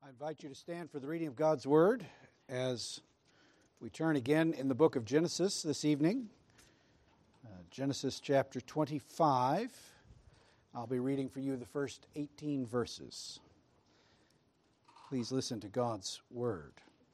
I invite you to stand for the reading of God's Word as we turn again in the book of Genesis this evening. Genesis chapter 25. I'll be reading for you the first 18 verses. Please listen to God's Word.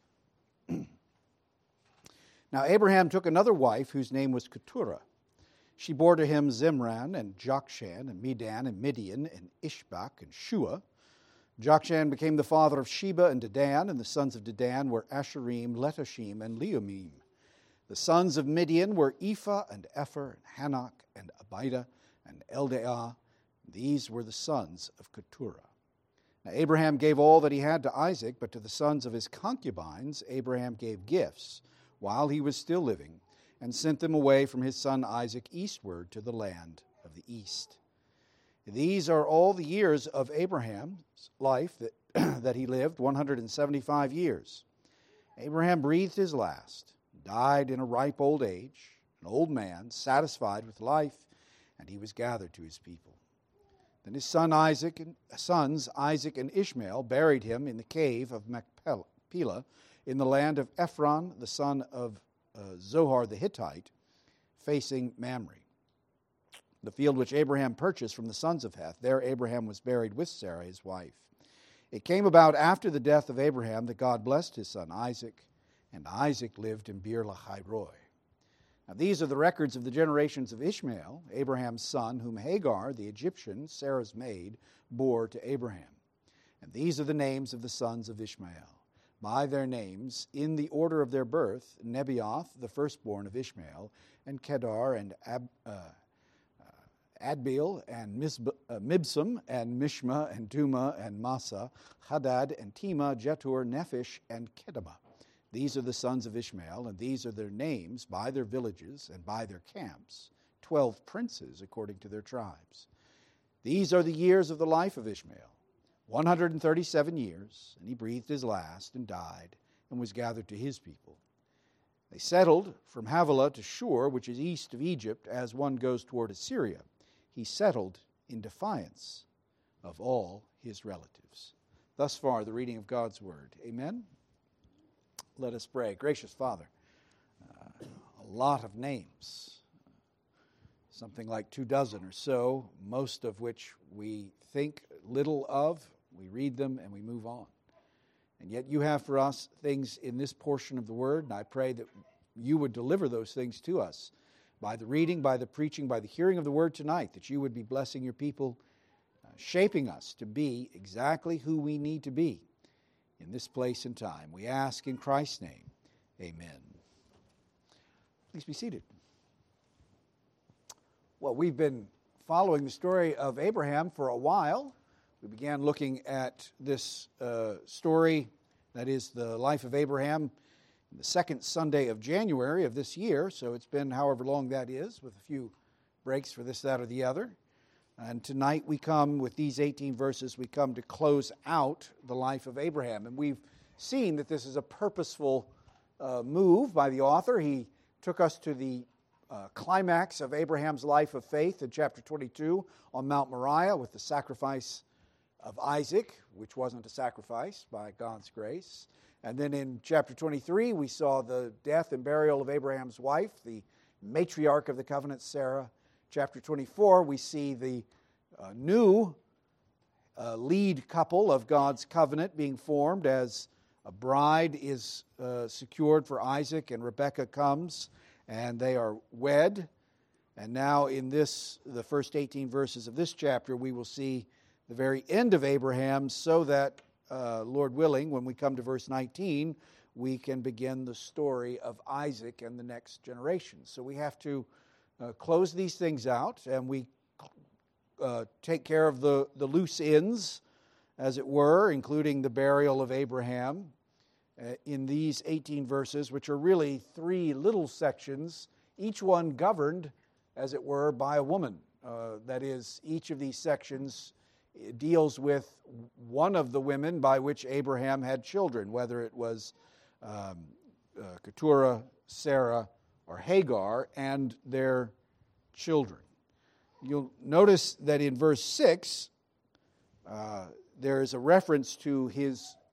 Now Abraham took another wife whose name was Keturah. She bore to him Zimran and Jokshan and Medan and Midian and Ishbak and Shua. Jokshan became the father of Sheba and Dedan, and the sons of Dedan were Asherim, Letashim, and Leumim. The sons of Midian were Ephah and Epher and Hanok and Abida and Eldaah. These were the sons of Keturah. Now Abraham gave all that he had to Isaac, but to the sons of his concubines Abraham gave gifts while he was still living, and sent them away from his son Isaac eastward to the land of the east. These are all the years of Abraham's life that he lived, 175 years. Abraham breathed his last, died in a ripe old age, an old man, satisfied with life, and he was gathered to his people. Then his sons Isaac and Ishmael buried him in the cave of Machpelah in the land of Ephron, the son of Zohar the Hittite, facing Mamre. The field which Abraham purchased from the sons of Heth, there Abraham was buried with Sarah his wife. It came about after the death of Abraham that God blessed his son Isaac, and Isaac lived in Beer Lahai Roi. Now these are the records of the generations of Ishmael, Abraham's son, whom Hagar, the Egyptian, Sarah's maid, bore to Abraham. And these are the names of the sons of Ishmael, by their names, in the order of their birth: Nebaioth, the firstborn of Ishmael, and Kedar, and Adbeel, and Mibsam, and Mishma, and Duma, and Massa, Hadad, and Tema, Jetur, Nephish, and Kedemah. These are the sons of Ishmael, and these are their names by their villages and by their camps, 12 princes according to their tribes. These are the years of the life of Ishmael, 137 years, and he breathed his last and died and was gathered to his people. They settled from Havilah to Shur, which is east of Egypt, as one goes toward Assyria. He settled in defiance of all his relatives. Thus far, the reading of God's Word. Amen? Let us pray. Gracious Father, a lot of names, something like 24 or so, most of which we think little of. We read them and we move on. And yet you have for us things in this portion of the Word, and I pray that you would deliver those things to us by the reading, by the preaching, by the hearing of the Word tonight, that you would be blessing your people, shaping us to be exactly who we need to be in this place and time. We ask in Christ's name, amen. Please be seated. Well, we've been following the story of Abraham for a while. We began looking at this story, that is the life of Abraham, the second Sunday of January of this year, so it's been however long that is, with a few breaks for this, that, or the other. And tonight we come, with these 18 verses, we come to close out the life of Abraham. And we've seen that this is a purposeful move by the author. He took us to the climax of Abraham's life of faith in chapter 22 on Mount Moriah with the sacrifice of Isaac, which wasn't a sacrifice by God's grace. And then in chapter 23, we saw the death and burial of Abraham's wife, the matriarch of the covenant, Sarah. Chapter 24, we see the new lead couple of God's covenant being formed as a bride is secured for Isaac, and Rebekah comes, and they are wed. And now in the first 18 verses of this chapter, we will see the very end of Abraham, so that, Lord willing, when we come to verse 19, we can begin the story of Isaac and the next generation. So we have to close these things out, and we take care of the loose ends, as it were, including the burial of Abraham in these 18 verses, which are really three little sections, each one governed, as it were, by a woman. That is, each of these sections deals with one of the women by which Abraham had children, whether it was Keturah, Sarah, or Hagar, and their children. You'll notice that in verse 6, there is a reference to his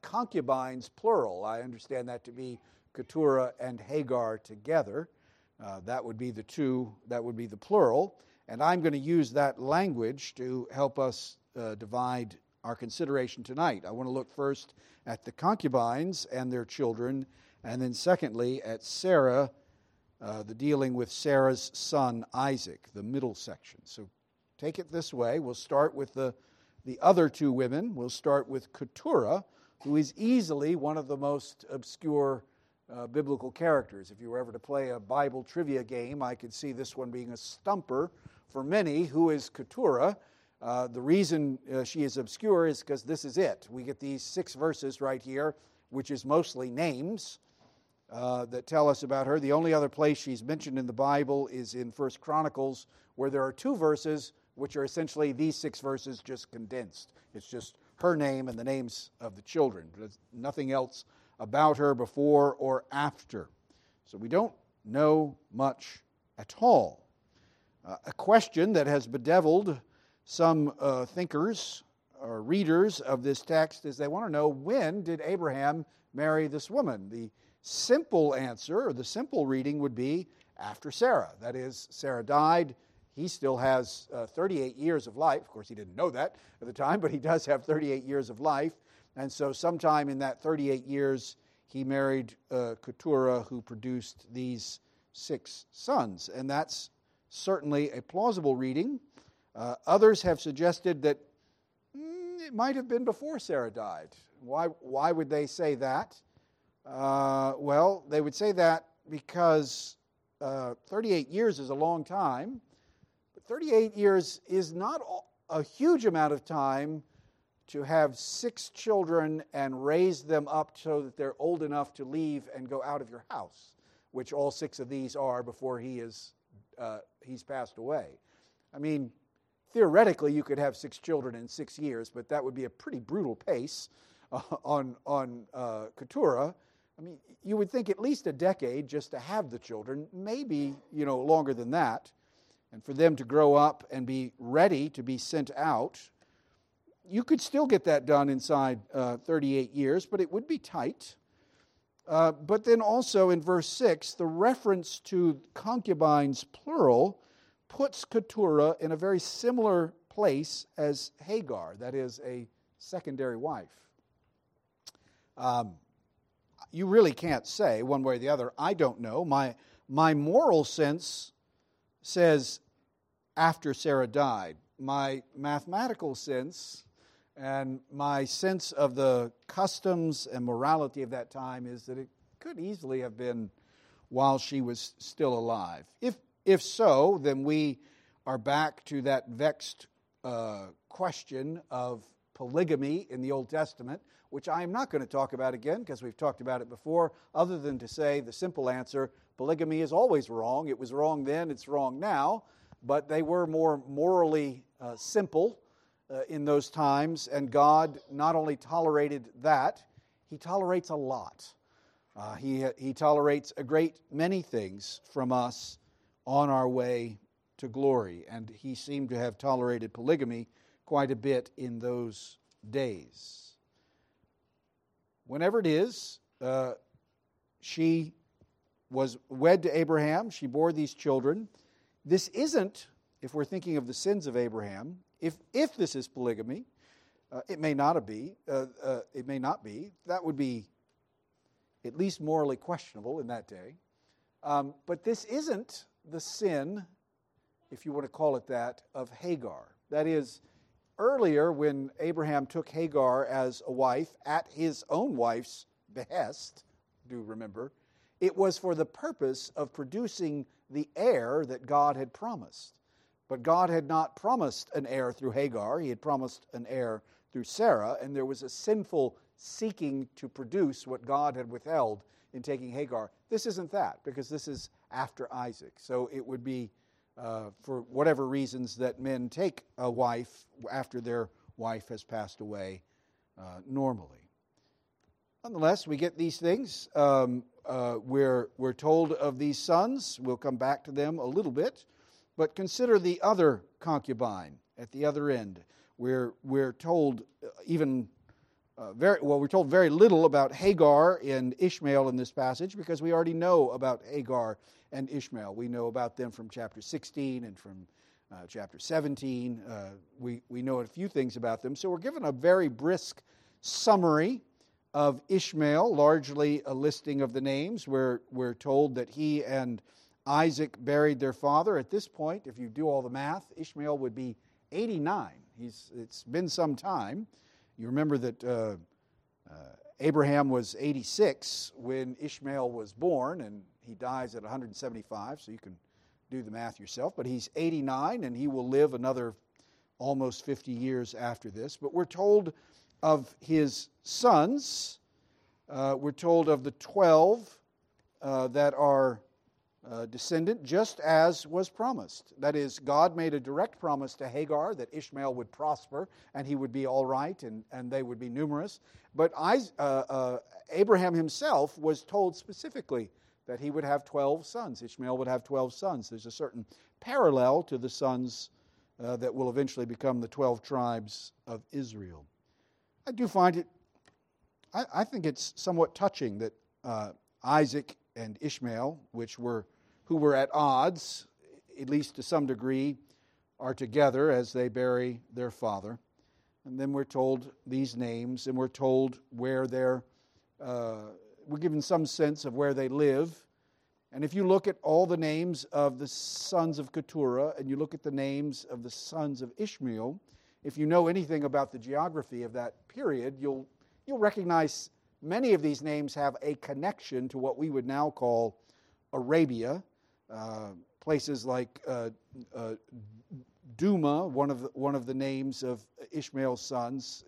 concubines, plural. I understand that to be Keturah and Hagar together. That would be the two, that would be the plural. And I'm going to use that language to help us divide our consideration tonight. I want to look first at the concubines and their children, and then secondly at Sarah, the dealing with Sarah's son Isaac, the middle section. So take it this way. We'll start with the other two women. We'll start with Keturah, who is easily one of the most obscure biblical characters. If you were ever to play a Bible trivia game, I could see this one being a stumper for many. Who is Keturah? The reason she is obscure is because this is it. We get these 6 verses right here, which is mostly names that tell us about her. The only other place she's mentioned in the Bible is in 1 Chronicles, where there are 2 verses, which are essentially these 6 verses just condensed. It's just her name and the names of the children. There's nothing else about her before or after. So we don't know much at all. A question that has bedeviled some thinkers or readers of this text is they want to know, when did Abraham marry this woman? The simple answer, or the simple reading, would be after Sarah. That is, Sarah died. He still has 38 years of life. Of course, he didn't know that at the time, but he does have 38 years of life. And so sometime in that 38 years, he married Keturah, who produced these 6 sons. And that's certainly a plausible reading. Others have suggested that it might have been before Sarah died. Why would they say that? Well, they would say that because 38 years is a long time. But 38 years is not a huge amount of time to have 6 children and raise them up so that they're old enough to leave and go out of your house, which all 6 of these are before he's passed away. I mean, theoretically, you could have 6 children in 6 years, but that would be a pretty brutal pace on Keturah. I mean, you would think at least a decade just to have the children, maybe, longer than that, and for them to grow up and be ready to be sent out. You could still get that done inside 38 years, but it would be tight. But then also in verse 6, the reference to concubines, plural, puts Keturah in a very similar place as Hagar, that is, a secondary wife. You really can't say one way or the other. I don't know. My moral sense says after Sarah died. My mathematical sense and my sense of the customs and morality of that time is that it could easily have been while she was still alive. If so, then we are back to that vexed question of polygamy in the Old Testament, which I am not going to talk about again because we've talked about it before, other than to say the simple answer: polygamy is always wrong. It was wrong then, it's wrong now, but they were more morally simple in those times, and God not only tolerated that, He tolerates a lot. He tolerates a great many things from us on our way to glory, and He seemed to have tolerated polygamy quite a bit in those days. Whenever it is, she was wed to Abraham. She bore these children. This isn't, if we're thinking of the sins of Abraham, if this is polygamy, it may not be. It may not be. That would be at least morally questionable in that day. But this isn't the sin, if you want to call it that, of Hagar. That is, earlier when Abraham took Hagar as a wife at his own wife's behest, do remember, it was for the purpose of producing the heir that God had promised. But God had not promised an heir through Hagar. He had promised an heir through Sarah, and there was a sinful seeking to produce what God had withheld in taking Hagar. This isn't that, because this is after Isaac. So it would be, for whatever reasons, that men take a wife after their wife has passed away normally. Nonetheless, we get these things. We're told of these sons. We'll come back to them a little bit. But consider the other concubine at the other end. We're told even we're told very little about Hagar and Ishmael in this passage because we already know about Hagar and Ishmael. We know about them from chapter 16 and from chapter 17. We know a few things about them. So we're given a very brisk summary of Ishmael, largely a listing of the names. We're told that he and Isaac buried their father. At this point, if you do all the math, Ishmael would be 89. It's been some time. You remember that Abraham was 86 when Ishmael was born, and he dies at 175, so you can do the math yourself. But he's 89, and he will live another almost 50 years after this. But we're told of his sons. We're told of the 12 that are descendant, just as was promised. That is, God made a direct promise to Hagar that Ishmael would prosper and he would be all right and they would be numerous. But Abraham himself was told specifically that he would have 12 sons. Ishmael would have 12 sons. There's a certain parallel to the sons that will eventually become the 12 tribes of Israel. I do find it, I think it's somewhat touching that Isaac and Ishmael, who were at odds, at least to some degree, are together as they bury their father. And then we're told these names, and we're told where we're given some sense of where they live. And if you look at all the names of the sons of Keturah, and you look at the names of the sons of Ishmael, if you know anything about the geography of that period, you'll recognize many of these names have a connection to what we would now call Arabia. Places like Duma, one of the names of Ishmael's sons,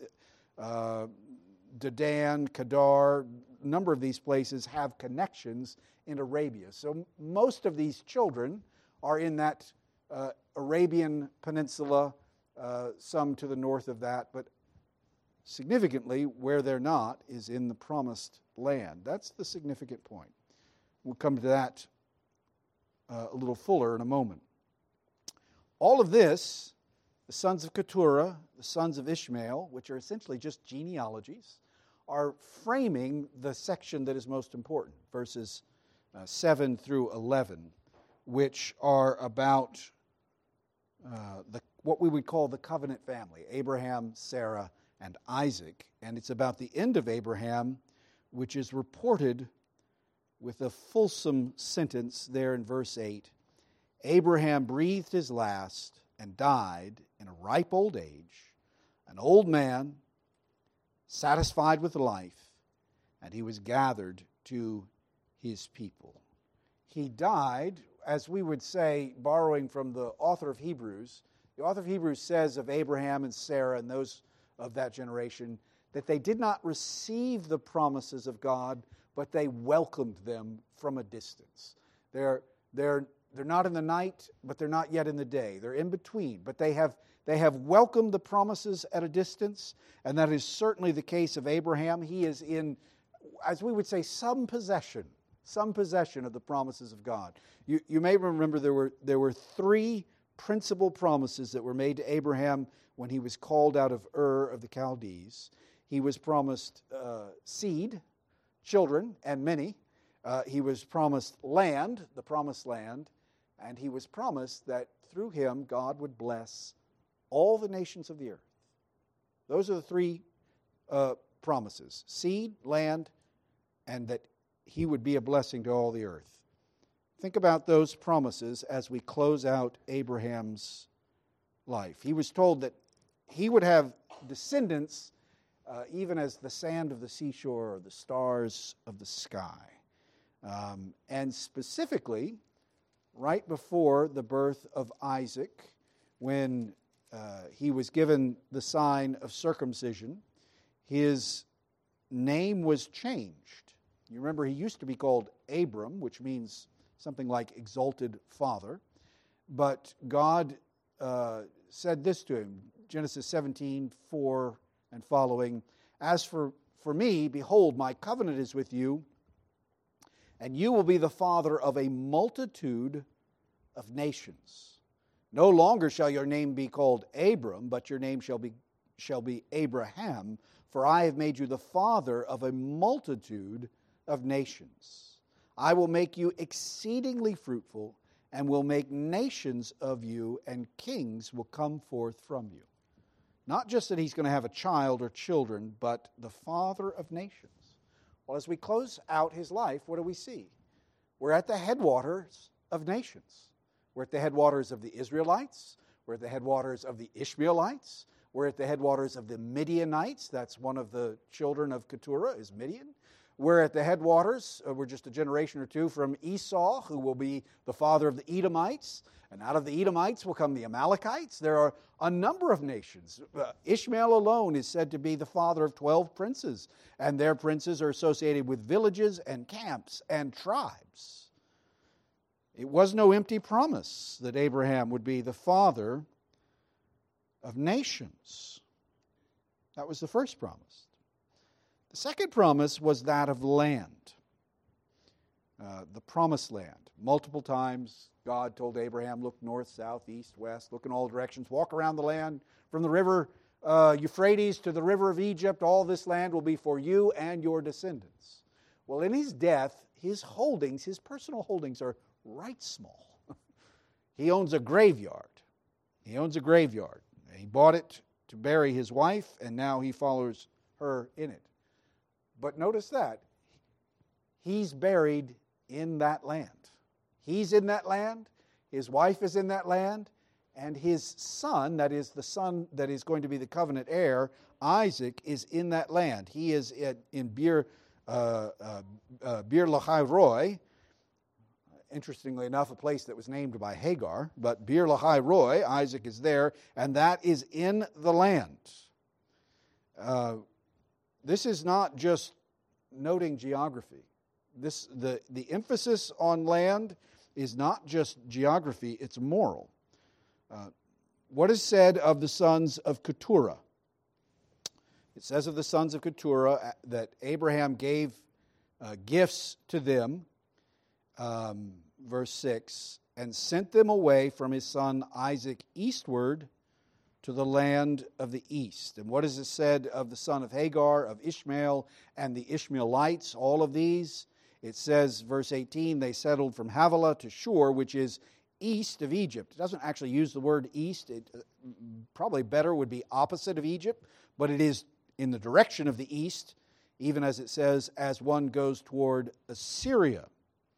Dedan, Kedar, a number of these places have connections in Arabia. So most of these children are in that Arabian peninsula, some to the north of that, but significantly where they're not is in the promised land. That's the significant point. We'll come to that a little fuller in a moment. All of this, the sons of Keturah, the sons of Ishmael, which are essentially just genealogies, are framing the section that is most important, verses 7 through 11, which are about what we would call the covenant family, Abraham, Sarah, and Isaac. And it's about the end of Abraham, which is reported with a fulsome sentence there in verse 8. Abraham breathed his last and died in a ripe old age, an old man, satisfied with life, and he was gathered to his people. He died, as we would say, borrowing from the author of Hebrews. The author of Hebrews says of Abraham and Sarah and those of that generation that they did not receive the promises of God, but they welcomed them from a distance. They're not in the night, but they're not yet in the day. They're in between, but they have welcomed the promises at a distance, and that is certainly the case of Abraham. He is in, as we would say, some possession of the promises of God. You may remember there were three principal promises that were made to Abraham when he was called out of Ur of the Chaldees. He was promised seed, children, and many. He was promised land, the promised land, and he was promised that through him God would bless all the nations of the earth. Those are the three promises: seed, land, and that he would be a blessing to all the earth. Think about those promises as we close out Abraham's life. He was told that he would have descendants even as the sand of the seashore or the stars of the sky. And specifically, right before the birth of Isaac, when he was given the sign of circumcision, his name was changed. You remember he used to be called Abram, which means something like exalted father. But God said this to him, Genesis 17:4 and following, "As for me, behold, my covenant is with you, and you will be the father of a multitude of nations. No longer shall your name be called Abram, but your name shall be Abraham, for I have made you the father of a multitude of nations. I will make you exceedingly fruitful, and will make nations of you, and kings will come forth from you. Not just that he's going to have a child or children, but the father of nations. Well, as we close out his life, what do we see? We're at the headwaters of nations. We're at the headwaters of the Israelites. We're at the headwaters of the Ishmaelites. We're at the headwaters of the Midianites. That's one of the children of Keturah, is Midian. We're at the headwaters, we're just a generation or two from Esau, who will be the father of the Edomites. And out of the Edomites will come the Amalekites. There are a number of nations. Ishmael alone is said to be the father of 12 princes. And their princes are associated with villages and camps and tribes. It was no empty promise that Abraham would be the father of nations. That was the first promise. The second promise was that of land, the promised land. Multiple times God told Abraham, look north, south, east, west, look in all directions, walk around the land from the river Euphrates to the river of Egypt. All this land will be for you and your descendants. Well, in his death, his holdings, his personal holdings, are right small. He owns a graveyard. He bought it to bury his wife, and now he follows her in it. But notice that. He's buried in that land. He's in that land. His wife is in that land. And his son, that is the son that is going to be the covenant heir, Isaac, is in that land. He is in Beer Lahai Roi. Interestingly enough, a place that was named by Hagar. But Beer Lahai Roi, Isaac is there, and that is in the land. This is not just noting geography. The emphasis on land is not just geography, it's moral. What is said of the sons of Keturah? It says of the sons of Keturah that Abraham gave gifts to them, verse 6, and sent them away from his son Isaac eastward to the land of the east. And what is it said of the son of Hagar, of Ishmael, and the Ishmaelites, all of these? It says, verse 18, they settled from Havilah to Shur, which is east of Egypt. It doesn't actually use the word east. It probably better would be opposite of Egypt, but it is in the direction of the east, even as it says, as one goes toward Assyria.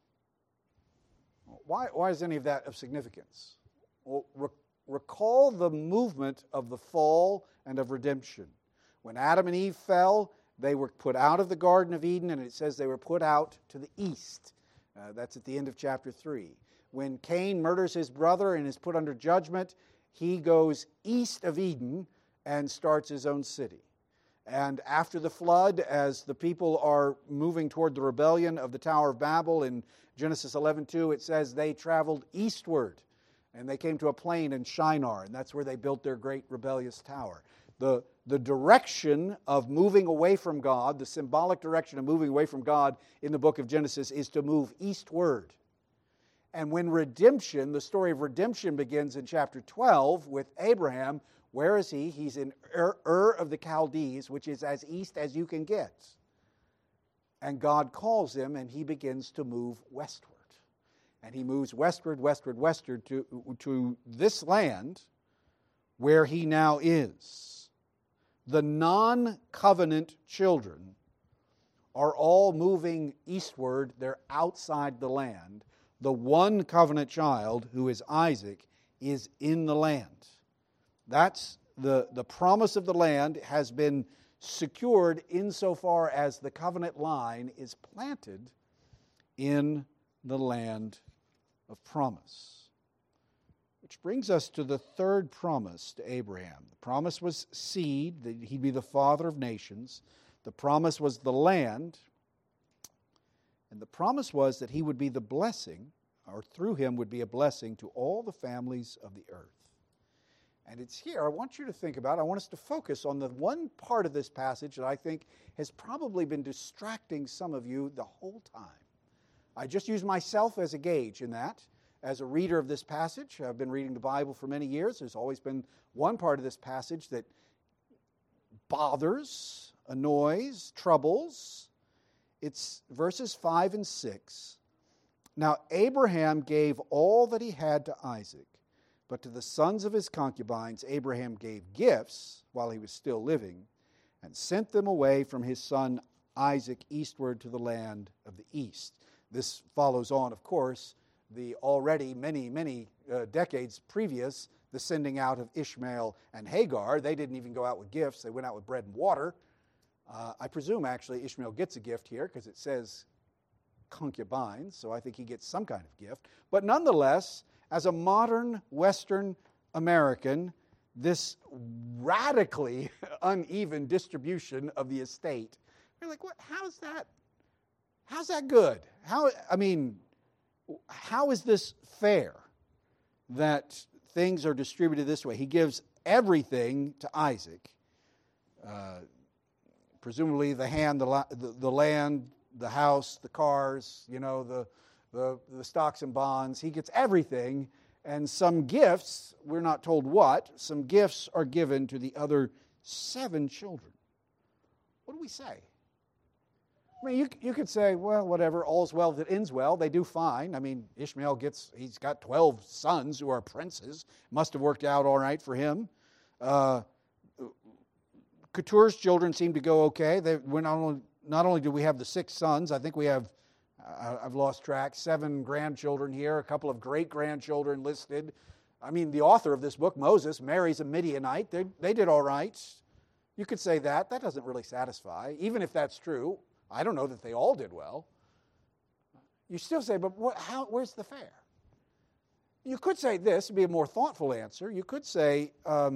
Why is any of that of significance? Well, recall the movement of the fall and of redemption. When Adam and Eve fell, they were put out of the Garden of Eden, and it says they were put out to the east. That's at the end of chapter 3. When Cain murders his brother and is put under judgment, he goes east of Eden and starts his own city. And after the flood, as the people are moving toward the rebellion of the Tower of Babel, in Genesis 11:2, it says they traveled eastward. And they came to a plain in Shinar, and that's where they built their great rebellious tower. The direction of moving away from God, the symbolic direction of moving away from God in the book of Genesis is to move eastward. And when redemption, the story of redemption begins in chapter 12 with Abraham, where is he? He's in Ur of the Chaldees, which is as east as you can get. And God calls him, and he begins to move westward. And he moves westward to this land where he now is. The non-covenant children are all moving eastward. They're outside the land. The one covenant child, who is Isaac, is in the land. That's the promise of the land has been secured insofar as the covenant line is planted in the land of promise. Which brings us to the third promise to Abraham. The promise was seed, that he'd be the father of nations. The promise was the land. And the promise was that he would be the blessing, or through him would be a blessing to all the families of the earth. And it's here, I want you to think about, I want us to focus on the one part of this passage that I think has probably been distracting some of you the whole time. I just use myself as a gauge in that. As a reader of this passage, I've been reading the Bible for many years. There's always been one part of this passage that bothers a noise, troubles. It's verses 5 and 6. Now Abraham gave all that he had to Isaac, but to the sons of his concubines Abraham gave gifts while he was still living, and sent them away from his son Isaac eastward to the land of the east. This follows on, of course, the already many decades previous, the sending out of Ishmael and Hagar. They didn't even go out with gifts. They went out with bread and water. I presume, actually, Ishmael gets a gift here because it says concubines, so I think he gets some kind of gift. But nonetheless, as a modern Western American, this radically uneven distribution of the estate, you're like, what? How's that good? How is this fair that things are distributed this way? He gives everything to Isaac, presumably the land, the house, the cars, the stocks and bonds. He gets everything, and some gifts, we're not told what, some gifts are given to the other 7 children. What do we say? I mean, you could say, well, whatever, all's well that ends well. They do fine. I mean, Ishmael he's got 12 sons who are princes. Must have worked out all right for him. Keturah's children seem to go okay. We're not only do we have the 6 sons, I think we have, I've lost track, 7 grandchildren here, a couple of great-grandchildren listed. I mean, the author of this book, Moses, marries a Midianite. They did all right. You could say that. That doesn't really satisfy. Even if that's true, I don't know that they all did well. You still say, but where's the fair? You could say this would be a more thoughtful answer. You could say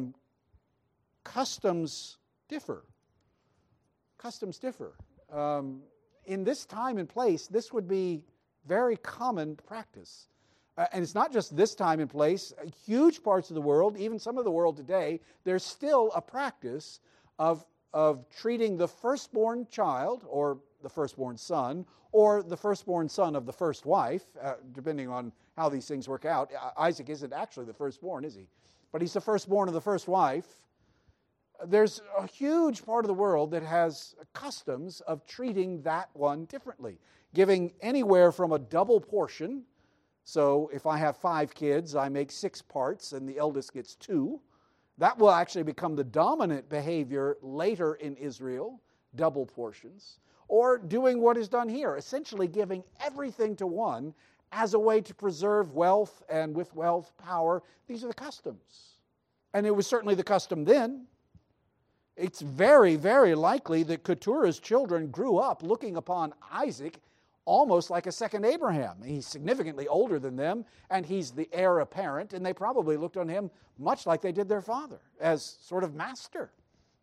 customs differ. Customs differ. In this time and place, this would be very common practice. And it's not just this time and place. Huge parts of the world, even some of the world today, there's still a practice of treating the firstborn child, or the firstborn son, or the firstborn son of the first wife, depending on how these things work out. Isaac isn't actually the firstborn, is he? But he's the firstborn of the first wife. There's a huge part of the world that has customs of treating that one differently, giving anywhere from a double portion. So if I have 5 kids, I make 6 parts, and the eldest gets 2. That will actually become the dominant behavior later in Israel, double portions. Or doing what is done here, essentially giving everything to one as a way to preserve wealth, and with wealth, power. These are the customs. And it was certainly the custom then. It's very, very likely that Keturah's children grew up looking upon Isaac almost like a second Abraham. He's significantly older than them, and he's the heir apparent, and they probably looked on him much like they did their father, as sort of master.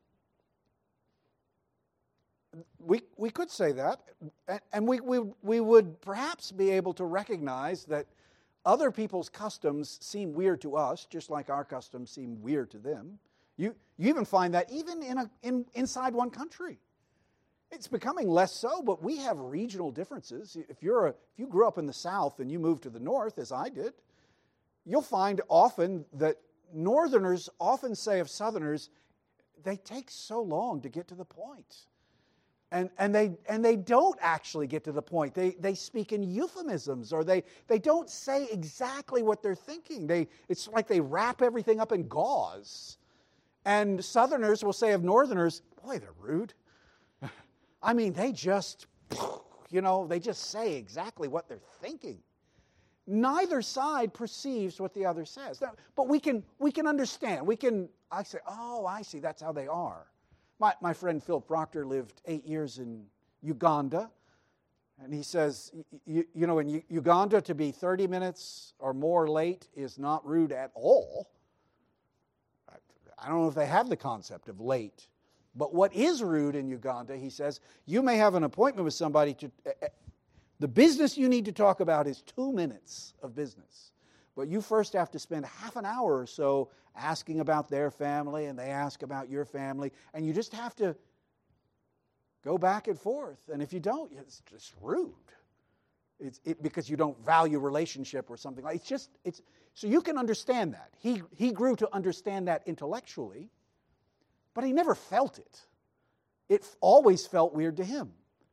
We could say that, and we would perhaps be able to recognize that other people's customs seem weird to us, just like our customs seem weird to them. You even find that even inside one country. It's becoming less so, but we have regional differences. If you grew up in the South and you moved to the North, as I did, you'll find often that Northerners often say of Southerners, they take so long to get to the point. And they don't actually get to the point. They speak in euphemisms, or they don't say exactly what they're thinking. It's like they wrap everything up in gauze. And Southerners will say of Northerners, boy, they're rude. I mean, they just say exactly what they're thinking. Neither side perceives what the other says. Now, but we can understand. I say, oh, I see, that's how they are. My friend Phil Proctor lived 8 years in Uganda, and he says, in Uganda, to be 30 minutes or more late is not rude at all. I don't know if they have the concept of late. But what is rude in Uganda, he says, you may have an appointment with somebody. The business you need to talk about is 2 minutes of business. But you first have to spend half an hour or so asking about their family, and they ask about your family. And you just have to go back and forth. And if you don't, it's just rude. Because you don't value relationship or something like it's so you can understand that. He grew to understand that intellectually, but he never felt it. it always felt weird to him.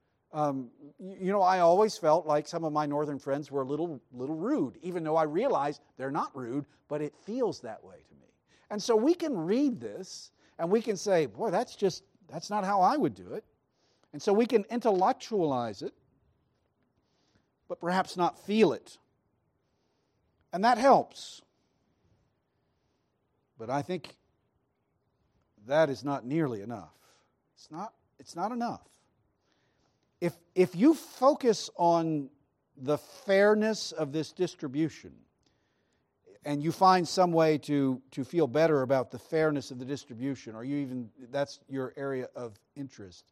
I always felt like some of my northern friends were a little rude, even though I realize they're not rude, but it feels that way to me. And so we can read this and we can say, boy, that's not how I would do it. And so we can intellectualize it, but perhaps not feel it. And that helps. But I think that is not nearly enough. It's not enough. If you focus on the fairness of this distribution, and you find some way to feel better about the fairness of the distribution, or that's your area of interest,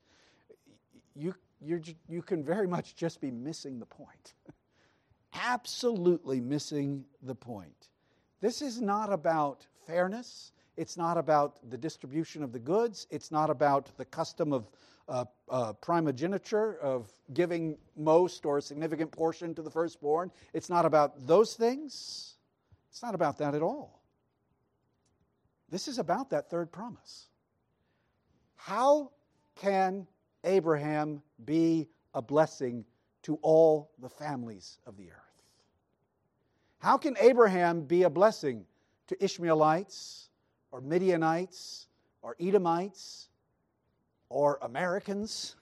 you can very much just be missing the point. Absolutely missing the point. This is not about fairness. It's not about the distribution of the goods. It's not about the custom of primogeniture, of giving most or a significant portion to the firstborn. It's not about those things. It's not about that at all. This is about that third promise. How can Abraham be a blessing to all the families of the earth? How can Abraham be a blessing to Ishmaelites or Midianites or Edomites or Americans?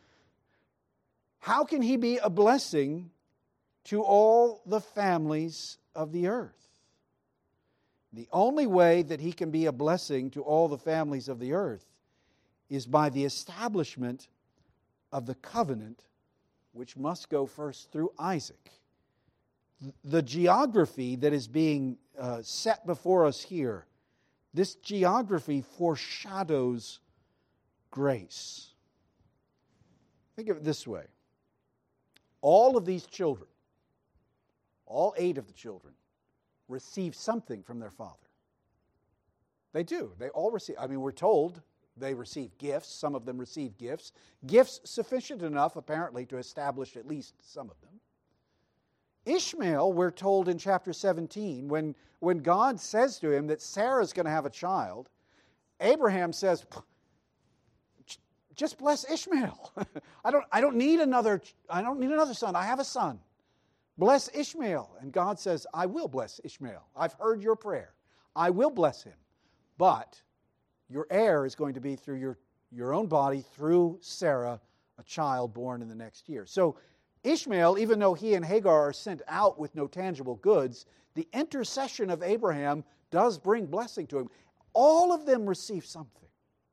How can he be a blessing to all the families of the earth? The only way that he can be a blessing to all the families of the earth is by the establishment of the covenant, which must go first through Isaac. The geography that is being set before us here, this geography foreshadows grace. Think of it this way. All of these children, all 8 of the children, receive something from their father. They do. They all receive. We're told they receive gifts. Some of them receive gifts. Gifts sufficient enough, apparently, to establish at least some of them. Ishmael, we're told in chapter 17, when God says to him that Sarah's going to have a child, Abraham says, just bless Ishmael. I don't need another son. I have a son. Bless Ishmael. And God says, I will bless Ishmael. I've heard your prayer. I will bless him. But your heir is going to be through your own body, through Sarah, a child born in the next year. So Ishmael, even though he and Hagar are sent out with no tangible goods, the intercession of Abraham does bring blessing to him. All of them receive something.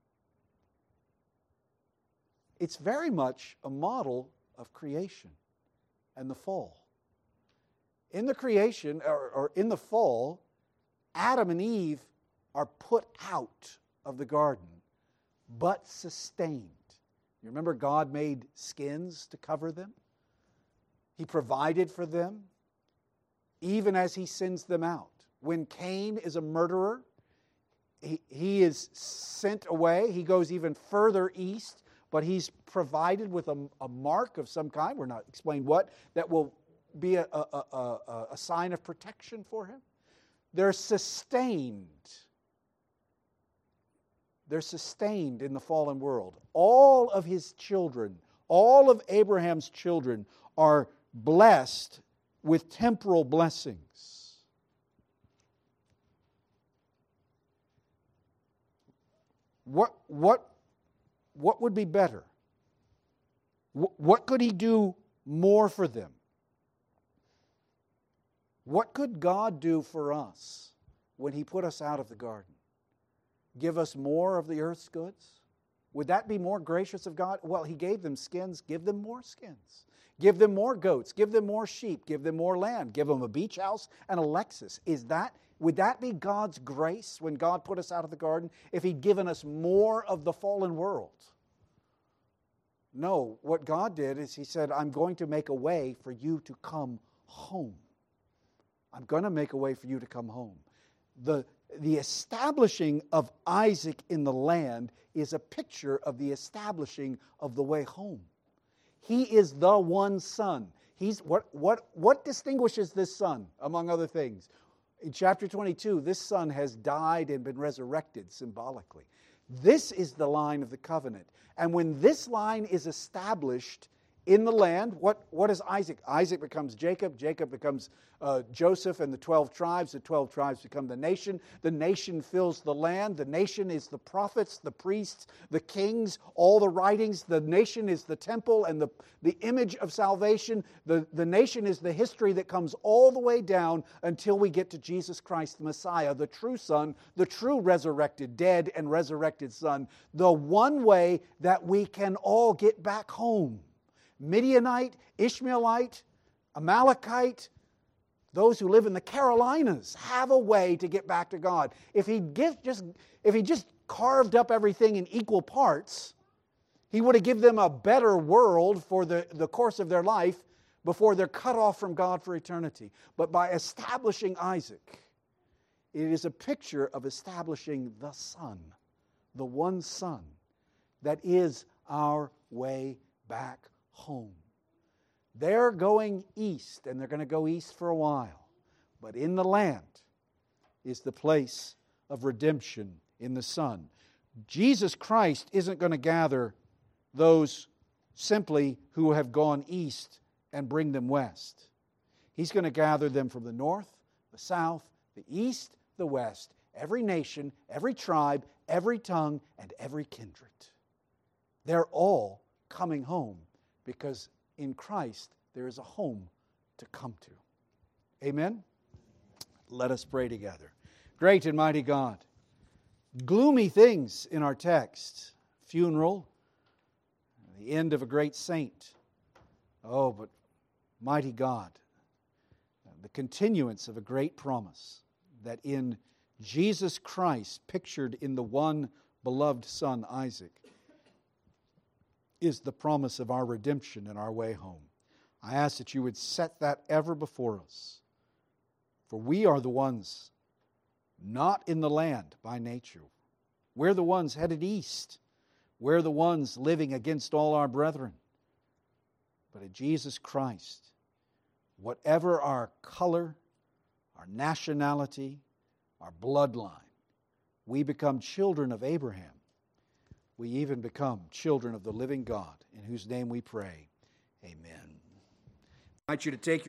It's very much a model of creation and the fall. In the creation, or in the fall, Adam and Eve are put out of the garden, but sustained. You remember God made skins to cover them? He provided for them, even as he sends them out. When Cain is a murderer, he is sent away. He goes even further east, but he's provided with a mark of some kind, we're not explained what, that will be a sign of protection for him. They're sustained. They're sustained in the fallen world. All of his children, all of Abraham's children are blessed with temporal blessings. What would be better? What could he do more for them? What could God do for us when he put us out of the garden? Give us more of the earth's goods? Would that be more gracious of God? Well, he gave them skins. Give them more skins. Give them more goats. Give them more sheep. Give them more land. Give them a beach house and a Lexus. Would that be God's grace when God put us out of the garden? If he'd given us more of the fallen world? No, what God did is he said, I'm going to make a way for you to come home. I'm going to make a way for you to come home. The establishing of Isaac in the land is a picture of the establishing of the way home. He is the one son. He's what distinguishes this son, among other things? In chapter 22, this son has died and been resurrected symbolically. This is the line of the covenant. And when this line is established in the land, what is Isaac? Isaac becomes Jacob. Jacob becomes Joseph and the 12 tribes. The 12 tribes become the nation. The nation fills the land. The nation is the prophets, the priests, the kings, all the writings. The nation is the temple and the image of salvation. The nation is the history that comes all the way down until we get to Jesus Christ, the Messiah, the true Son, the true resurrected, dead and resurrected Son, the one way that we can all get back home. Midianite, Ishmaelite, Amalekite, those who live in the Carolinas have a way to get back to God. If he just carved up everything in equal parts, he would have given them a better world for the course of their life before they're cut off from God for eternity. But by establishing Isaac, it is a picture of establishing the Son, the one Son that is our way back home. They're going east, and they're going to go east for a while. But in the land is the place of redemption in the Son. Jesus Christ isn't going to gather those simply who have gone east and bring them west. He's going to gather them from the north, the south, the east, the west, every nation, every tribe, every tongue, and every kindred. They're all coming home, because in Christ there is a home to come to. Amen? Let us pray together. Great and mighty God, gloomy things in our text. Funeral, the end of a great saint. Oh, but mighty God, the continuance of a great promise that in Jesus Christ, pictured in the one beloved Son, Isaac, is the promise of our redemption and our way home. I ask that you would set that ever before us. For we are the ones not in the land by nature. We're the ones headed east. We're the ones living against all our brethren. But in Jesus Christ, whatever our color, our nationality, our bloodline, we become children of Abraham. We even become children of the living God, in whose name we pray. Amen. I invite you to take